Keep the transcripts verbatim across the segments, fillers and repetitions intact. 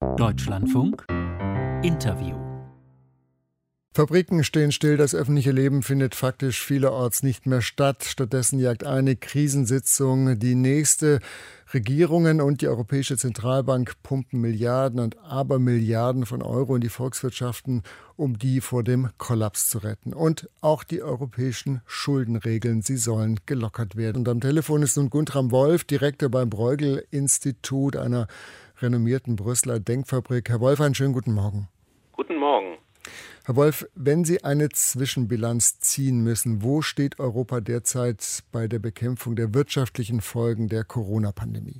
Deutschlandfunk Interview. Fabriken stehen still, das öffentliche Leben findet faktisch vielerorts nicht mehr statt. Stattdessen jagt eine Krisensitzung die nächste. Regierungen und die Europäische Zentralbank pumpen Milliarden und Abermilliarden von Euro in die Volkswirtschaften, um die vor dem Kollaps zu retten. Und auch die europäischen Schuldenregeln, sie sollen gelockert werden. Und am Telefon ist nun Guntram Wolf, Direktor beim Bruegel-Institut, einer renommierten Brüsseler Denkfabrik. Herr Wolf, einen schönen guten Morgen. Guten Morgen. Herr Wolf, wenn Sie eine Zwischenbilanz ziehen müssen, wo steht Europa derzeit bei der Bekämpfung der wirtschaftlichen Folgen der Corona-Pandemie?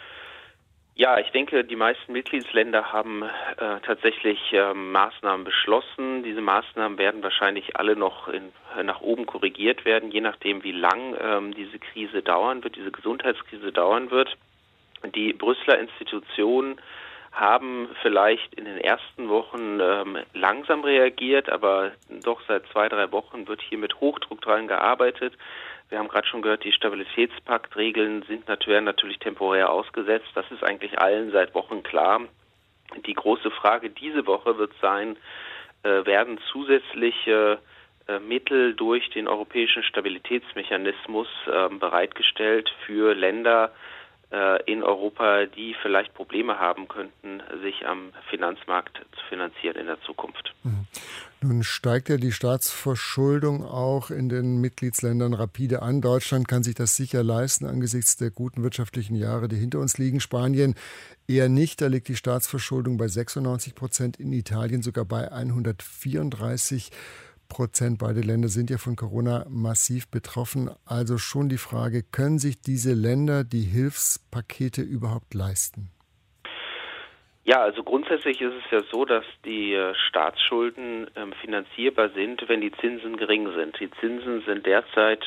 Ja, ich denke, die meisten Mitgliedsländer haben äh, tatsächlich äh, Maßnahmen beschlossen. Diese Maßnahmen werden wahrscheinlich alle noch in, äh, nach oben korrigiert werden, je nachdem, wie lang ähm, diese Krise dauern wird, diese Gesundheitskrise dauern wird. Die Brüsseler Institutionen haben vielleicht in den ersten Wochen ähm, langsam reagiert, aber doch seit zwei, drei Wochen wird hier mit Hochdruck dran gearbeitet. Wir haben gerade schon gehört, die Stabilitätspaktregeln sind natürlich, natürlich temporär ausgesetzt. Das ist eigentlich allen seit Wochen klar. Die große Frage diese Woche wird sein, äh, werden zusätzliche äh, Mittel durch den europäischen Stabilitätsmechanismus äh, bereitgestellt für Länder in Europa, die vielleicht Probleme haben könnten, sich am Finanzmarkt zu finanzieren in der Zukunft. Nun steigt ja die Staatsverschuldung auch in den Mitgliedsländern rapide an. Deutschland kann sich das sicher leisten angesichts der guten wirtschaftlichen Jahre, die hinter uns liegen. Spanien eher nicht. Da liegt die Staatsverschuldung bei sechsundneunzig Prozent, in Italien sogar bei hundertvierunddreißig Prozent. Beide Länder sind ja von Corona massiv betroffen. Also schon die Frage, können sich diese Länder die Hilfspakete überhaupt leisten? Ja, also grundsätzlich ist es ja so, dass die Staatsschulden ähm, finanzierbar sind, wenn die Zinsen gering sind. Die Zinsen sind derzeit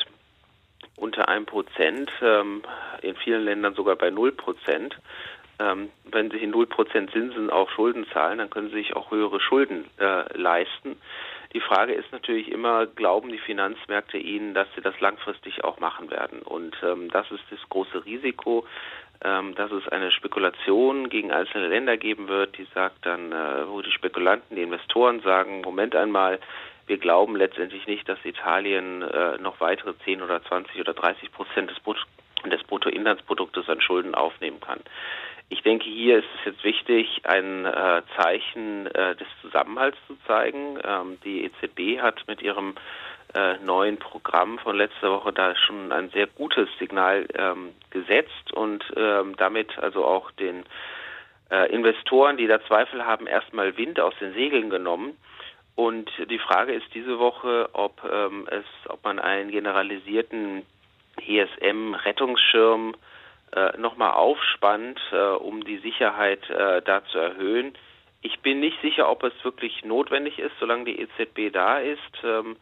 unter einem Prozent, ähm, in vielen Ländern sogar bei null Prozent. Ähm, wenn Sie null Prozent Zinsen auf Schulden zahlen, dann können Sie sich auch höhere Schulden äh, leisten. Die Frage ist natürlich immer, glauben die Finanzmärkte Ihnen, dass sie das langfristig auch machen werden? Und ähm, das ist das große Risiko, ähm, dass es eine Spekulation gegen einzelne Länder geben wird, die sagt dann, äh, wo die Spekulanten, die Investoren sagen, Moment einmal, wir glauben letztendlich nicht, dass Italien äh, noch weitere zehn oder zwanzig oder dreißig Prozent des, Brut- des Bruttoinlandsproduktes an Schulden aufnehmen kann. Ich denke, hier ist es jetzt wichtig, ein äh, Zeichen äh, des Zusammenhalts zu zeigen. Ähm, die E Z B hat mit ihrem äh, neuen Programm von letzter Woche da schon ein sehr gutes Signal ähm, gesetzt und ähm, damit also auch den äh, Investoren, die da Zweifel haben, erstmal Wind aus den Segeln genommen. Und die Frage ist diese Woche, ob ähm, es, ob man einen generalisierten E S M-Rettungsschirm Äh, nochmal aufspannt, äh, um die Sicherheit äh, da zu erhöhen. Ich bin nicht sicher, ob es wirklich notwendig ist, solange die E Z B da ist, ähm,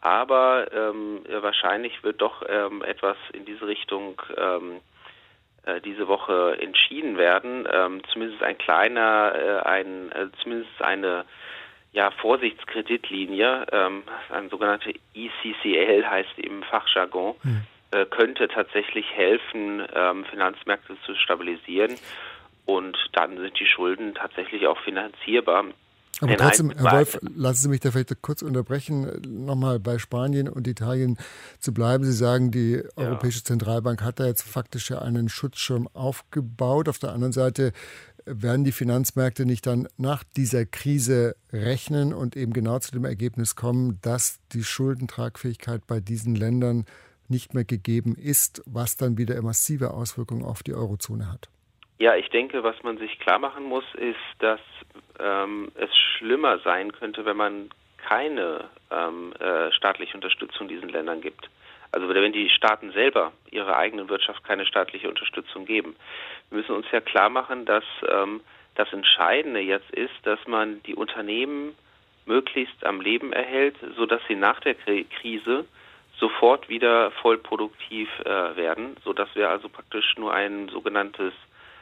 aber ähm, wahrscheinlich wird doch ähm, etwas in diese Richtung ähm, äh, diese Woche entschieden werden. Ähm, zumindest ein kleiner, äh, ein, äh, zumindest eine ja, Vorsichtskreditlinie, ähm, eine sogenannte E C C L heißt im Fachjargon, hm. könnte tatsächlich helfen, ähm, Finanzmärkte zu stabilisieren und dann sind die Schulden tatsächlich auch finanzierbar. Aber Denn trotzdem, Herr Wolf, lassen Sie mich da vielleicht kurz unterbrechen, nochmal bei Spanien und Italien zu bleiben. Sie sagen, die ja. Europäische Zentralbank hat da jetzt faktisch ja einen Schutzschirm aufgebaut. Auf der anderen Seite werden die Finanzmärkte nicht dann nach dieser Krise rechnen und eben genau zu dem Ergebnis kommen, dass die Schuldentragfähigkeit bei diesen Ländern nicht mehr gegeben ist, was dann wieder massive Auswirkungen auf die Eurozone hat? Ja, ich denke, was man sich klar machen muss, ist, dass ähm, es schlimmer sein könnte, wenn man keine ähm, äh, staatliche Unterstützung diesen Ländern gibt. Also wenn die Staaten selber ihrer eigenen Wirtschaft keine staatliche Unterstützung geben. Wir müssen uns ja klar machen, dass ähm, das Entscheidende jetzt ist, dass man die Unternehmen möglichst am Leben erhält, sodass sie nach der Krise sofort wieder voll produktiv äh, werden, sodass wir also praktisch nur ein sogenanntes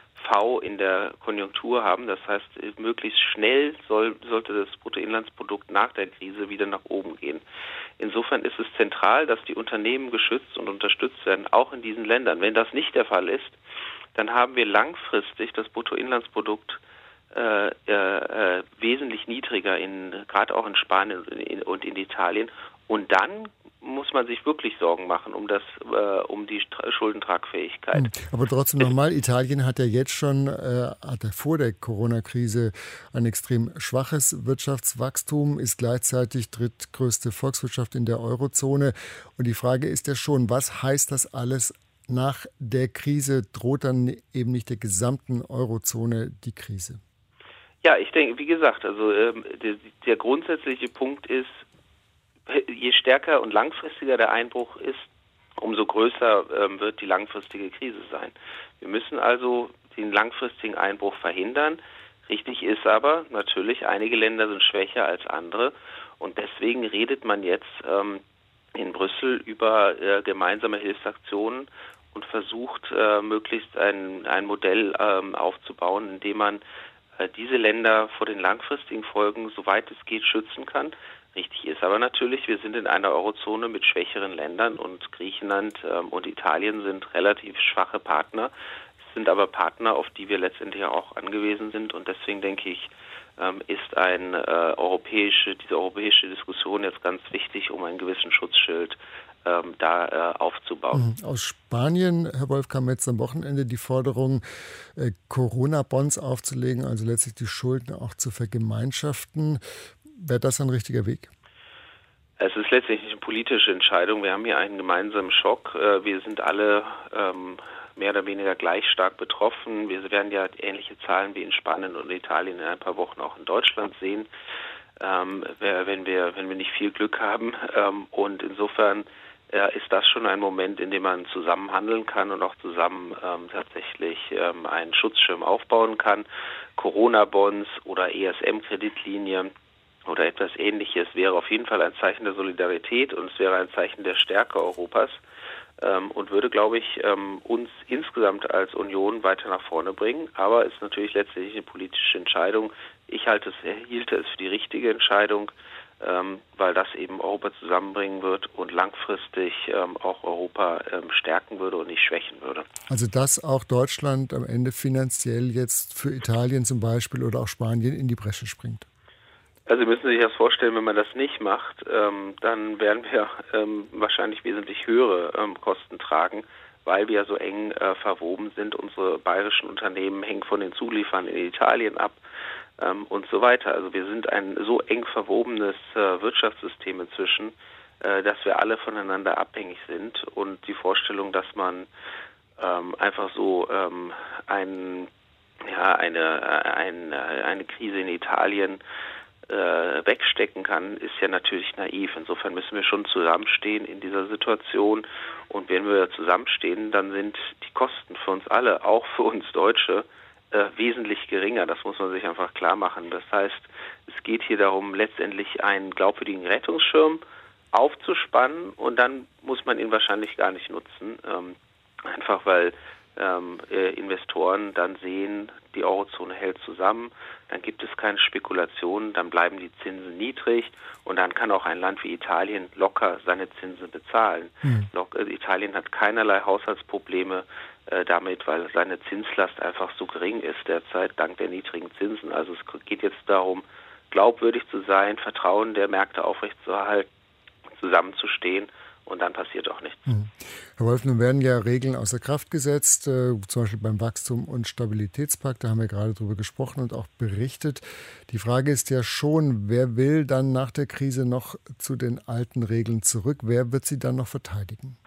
V in der Konjunktur haben. Das heißt, möglichst schnell soll, sollte das Bruttoinlandsprodukt nach der Krise wieder nach oben gehen. Insofern ist es zentral, dass die Unternehmen geschützt und unterstützt werden, auch in diesen Ländern. Wenn das nicht der Fall ist, dann haben wir langfristig das Bruttoinlandsprodukt äh, äh, wesentlich niedriger, in gerade auch in Spanien und in, und in Italien. Und dann muss man sich wirklich Sorgen machen um das, äh, um die Tra- Schuldentragfähigkeit. Hm. Aber trotzdem nochmal, Italien hat ja jetzt schon, äh, hat ja vor der Corona-Krise ein extrem schwaches Wirtschaftswachstum, ist gleichzeitig drittgrößte Volkswirtschaft in der Eurozone. Und die Frage ist ja schon, was heißt das alles nach der Krise? Droht dann eben nicht der gesamten Eurozone die Krise? Ja, ich denke, wie gesagt, also ähm, der, der grundsätzliche Punkt ist, je stärker und langfristiger der Einbruch ist, umso größer ähm, wird die langfristige Krise sein. Wir müssen also den langfristigen Einbruch verhindern. Richtig ist aber natürlich, einige Länder sind schwächer als andere und deswegen redet man jetzt ähm, in Brüssel über äh, gemeinsame Hilfsaktionen und versucht äh, möglichst ein, ein Modell ähm, aufzubauen, in dem man äh, diese Länder vor den langfristigen Folgen, soweit es geht, schützen kann. Richtig ist aber natürlich, wir sind in einer Eurozone mit schwächeren Ländern und Griechenland ähm, und Italien sind relativ schwache Partner. Es sind aber Partner, auf die wir letztendlich auch angewiesen sind und deswegen denke ich, ähm, ist ein, äh, europäische, diese europäische Diskussion jetzt ganz wichtig, um einen gewissen Schutzschild ähm, da äh, aufzubauen. Aus Spanien, Herr Wolf, kam jetzt am Wochenende die Forderung, äh, Corona-Bonds aufzulegen, also letztlich die Schulden auch zu vergemeinschaften. Wäre das ein richtiger Weg? Es ist letztlich eine politische Entscheidung. Wir haben hier einen gemeinsamen Schock. Wir sind alle ähm, mehr oder weniger gleich stark betroffen. Wir werden ja ähnliche Zahlen wie in Spanien und Italien in ein paar Wochen auch in Deutschland sehen, ähm, wenn wir wenn wir nicht viel Glück haben. Ähm, und insofern äh, ist das schon ein Moment, in dem man zusammen handeln kann und auch zusammen ähm, tatsächlich ähm, einen Schutzschirm aufbauen kann. Corona-Bonds oder E S M-Kreditlinien oder etwas Ähnliches wäre auf jeden Fall ein Zeichen der Solidarität und es wäre ein Zeichen der Stärke Europas ähm, und würde, glaube ich, ähm, uns insgesamt als Union weiter nach vorne bringen. Aber es ist natürlich letztlich eine politische Entscheidung. Ich halte es, hielte es für die richtige Entscheidung, ähm, weil das eben Europa zusammenbringen wird und langfristig ähm, auch Europa ähm, stärken würde und nicht schwächen würde. Also dass auch Deutschland am Ende finanziell jetzt für Italien zum Beispiel oder auch Spanien in die Bresche springt? Also Sie müssen sich das vorstellen, wenn man das nicht macht, ähm, dann werden wir ähm, wahrscheinlich wesentlich höhere ähm, Kosten tragen, weil wir so eng äh, verwoben sind. Unsere bayerischen Unternehmen hängen von den Zulieferern in Italien ab ähm, und so weiter. Also wir sind ein so eng verwobenes äh, Wirtschaftssystem inzwischen, äh, dass wir alle voneinander abhängig sind. Und die Vorstellung, dass man ähm, einfach so ähm, ein, ja, eine, äh, ein, äh, eine Krise in Italien Äh, wegstecken kann, ist ja natürlich naiv. Insofern müssen wir schon zusammenstehen in dieser Situation. Und wenn wir zusammenstehen, dann sind die Kosten für uns alle, auch für uns Deutsche, äh, wesentlich geringer. Das muss man sich einfach klar machen. Das heißt, es geht hier darum, letztendlich einen glaubwürdigen Rettungsschirm aufzuspannen und dann muss man ihn wahrscheinlich gar nicht nutzen. Ähm, einfach weil Ähm, äh, Investoren dann sehen, die Eurozone hält zusammen, dann gibt es keine Spekulationen, dann bleiben die Zinsen niedrig und dann kann auch ein Land wie Italien locker seine Zinsen bezahlen. Mhm. Italien hat keinerlei Haushaltsprobleme äh, damit, weil seine Zinslast einfach so gering ist derzeit, dank der niedrigen Zinsen. Also es geht jetzt darum, glaubwürdig zu sein, Vertrauen der Märkte aufrechtzuerhalten, zusammenzustehen. Und dann passiert auch nichts. Herr Wolf, nun werden ja Regeln außer Kraft gesetzt, äh, zum Beispiel beim Wachstum- und Stabilitätspakt. Da haben wir gerade drüber gesprochen und auch berichtet. Die Frage ist ja schon, wer will dann nach der Krise noch zu den alten Regeln zurück? Wer wird sie dann noch verteidigen?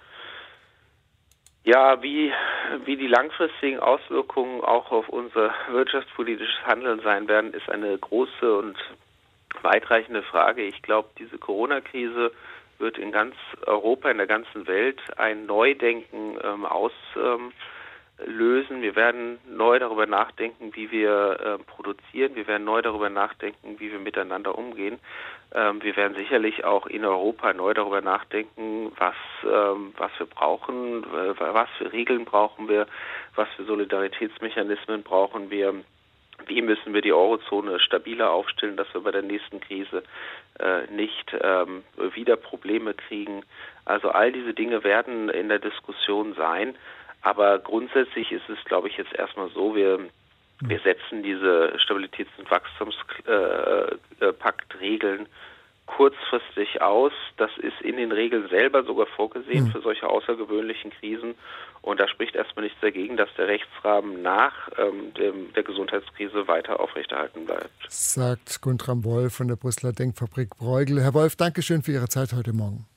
Ja, wie, wie die langfristigen Auswirkungen auch auf unser wirtschaftspolitisches Handeln sein werden, ist eine große und weitreichende Frage. Ich glaube, diese Corona-Krise wird in ganz Europa, in der ganzen Welt ein Neudenken ähm, auslösen. Ähm, wir werden neu darüber nachdenken, wie wir äh, produzieren. Wir werden neu darüber nachdenken, wie wir miteinander umgehen. Ähm, wir werden sicherlich auch in Europa neu darüber nachdenken, was, ähm, was wir brauchen, äh, was für Regeln brauchen wir, was für Solidaritätsmechanismen brauchen wir. Wie müssen wir die Eurozone stabiler aufstellen, dass wir bei der nächsten Krise äh, nicht ähm, wieder Probleme kriegen. Also all diese Dinge werden in der Diskussion sein. Aber grundsätzlich ist es, glaube ich, jetzt erstmal so, wir Wir setzen diese Stabilitäts- und Wachstumspakt-Regeln kurzfristig aus. Das ist in den Regeln selber sogar vorgesehen mhm. für solche außergewöhnlichen Krisen. Und da spricht erstmal nichts dagegen, dass der Rechtsrahmen nach ähm, dem, der Gesundheitskrise weiter aufrechterhalten bleibt. Sagt Guntram Wolf von der Brüsseler Denkfabrik Bruegel. Herr Wolf, danke schön für Ihre Zeit heute Morgen.